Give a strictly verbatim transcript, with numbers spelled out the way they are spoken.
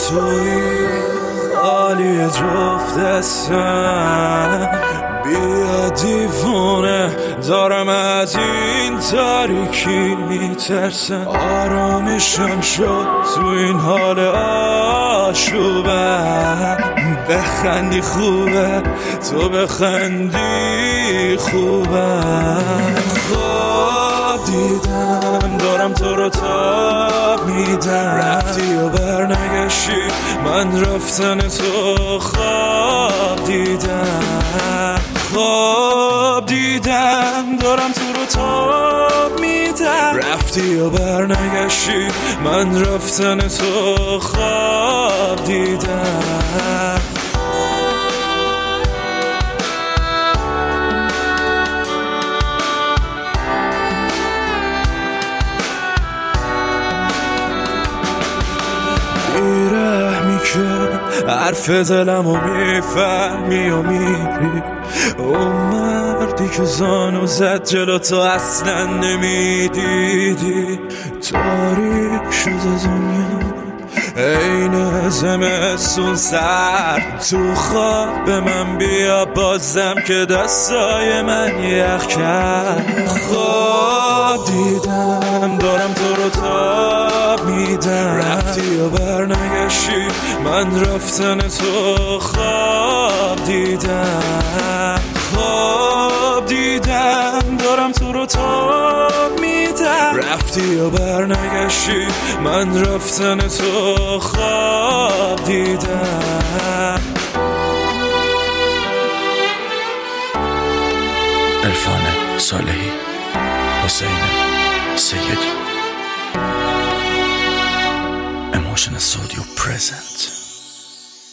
توی خالی جفت دستم، بیا دیوونه دارم از این تاریکی میترسم. آرامشم شد تو این حال آشوبم، بخندی خوبه تو بخندی خوبه. خواب دیدم دارم تو رو تاب میدم، رفتی و برنگشتی من رفتن تو خواب دیدم. خواب دیدم دارم تو رو تاب میدم، رفتی و برنگشتی من رفتن تو خواب دیدم. بیرحمی که حرف دلمو میفهمی و میری، اون مردی که زانو زد جلو تو اصلا نمیدیدی. تاریک شده دنیا این زمستون سرد، تو خواب به من بیا بازم که دستای من یخ کرد. خواب دیدم دارم تو رو تاب میدم، رفتی و برنگشتی من رفتن تو خواب دیدم. خواب دیدم دارم تو رو تاب میدم، رفتی و برنگشتی من رفتن تو خواب دیدم. عرفان صالحی، حسین سیدی، Emotional Studio present.